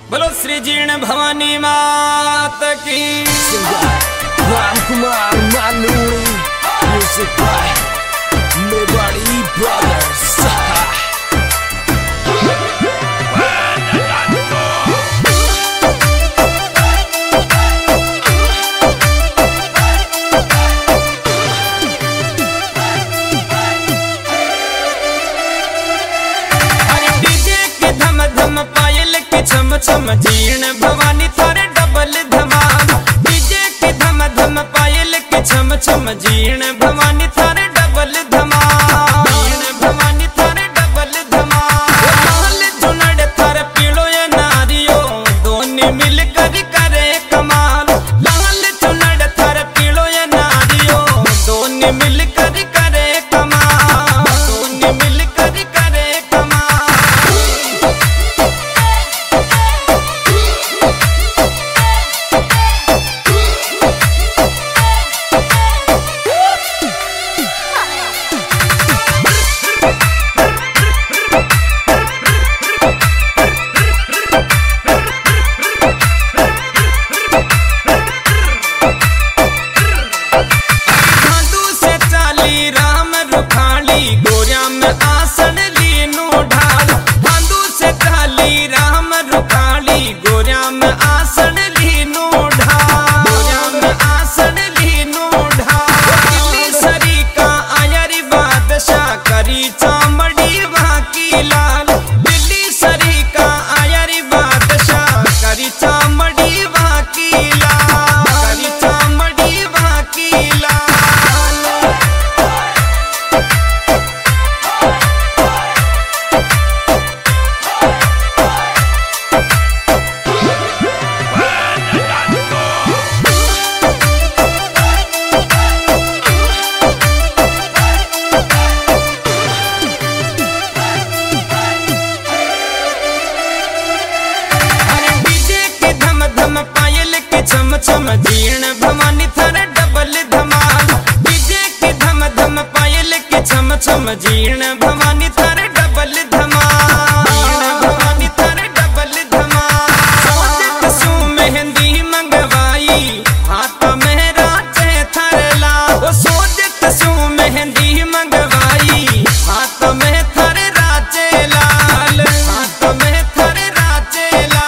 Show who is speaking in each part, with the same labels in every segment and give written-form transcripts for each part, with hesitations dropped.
Speaker 1: बोलो श्री जीर्ण भवानी मात की।
Speaker 2: राम कुमार मालूम म्यूजिक बाय मेवाड़ी ब्रदर्स।
Speaker 1: छम छम जीर्ण भवानी थारे डबल धमाल। डीजे की धम धम पायल के छम छम जीर्ण भवानी थारे डबल धमाल। जीर्ण भवानी थारे डबल धमाल। लाल चुनड़ थारे पीड़ो या नारियो दोनों मिलकर करे कमाल। लाल चुनड़ थारे पीड़ो या नारियो दोनों मिलकर करे कमाल। दोनों मिलकर करे कमाल। छम छम जीर्ण भवानी थारे डबल धमाल। डीजे की धम धम पायल के छम छम जीर्ण भवानी थारे डबल धमाल। जीर्ण भवानी थारे डबल धमाल। सोचत सू मेहंदी मंगवाई हाथ में राचे थरला। वो सोचत सू मेहंदी मंगवाई हाथ में थारे राचे लाल। हाथ में थारे राचे लाल।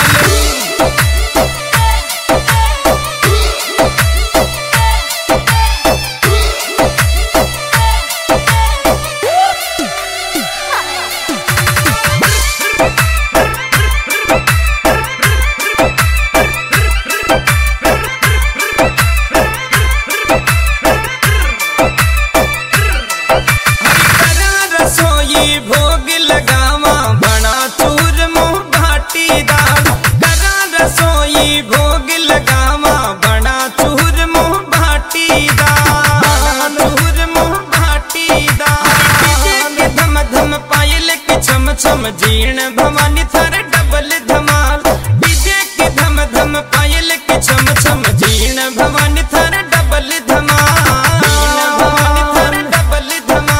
Speaker 1: भोग लगावा बना चूर मुँह भाटी दाल। करा रसोई भोग लगावा बना चूर मुँह भाटी दाल। चूर मुँह भाटी दाल। डीजे के धम धम पायल के छम छम जीर्ण भवानी थारे डबल धमाल। डीजे के धम धम पायल के छम छम जीर्ण भवानी थारे डबल धमाल। भवानी थारे डबल धमाल।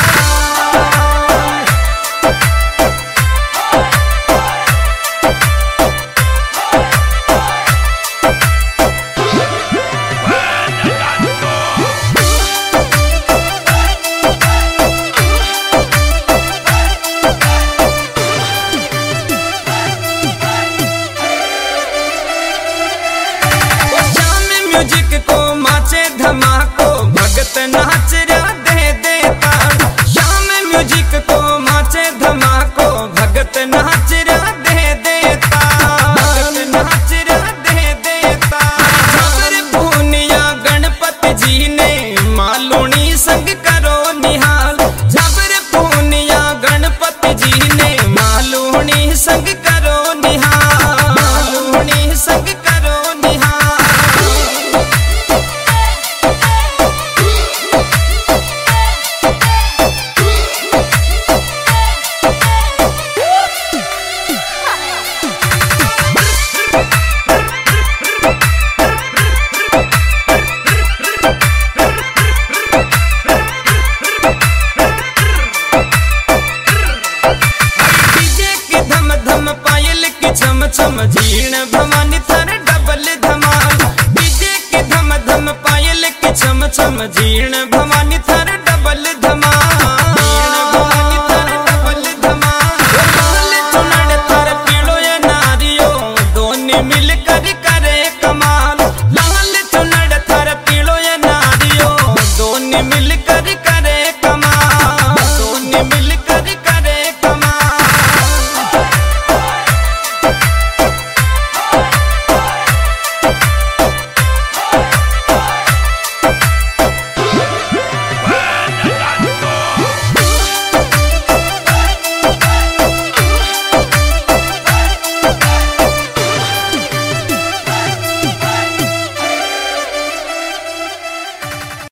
Speaker 1: म्यूजिक को माचे धमाको भगत नाच रहा दे देता। शाम म्यूजिक को माचे धमाको भगत नाच रहा दे देता। भगत नाच रहा दे देता। झबर पूनिया गणपति जी ने मालूनी संग करो निहाल। झबर पूनिया गणपति जी ने मालूनी संग करो निहाल। मालूनी संग करो निहाल। धम समझीण भमा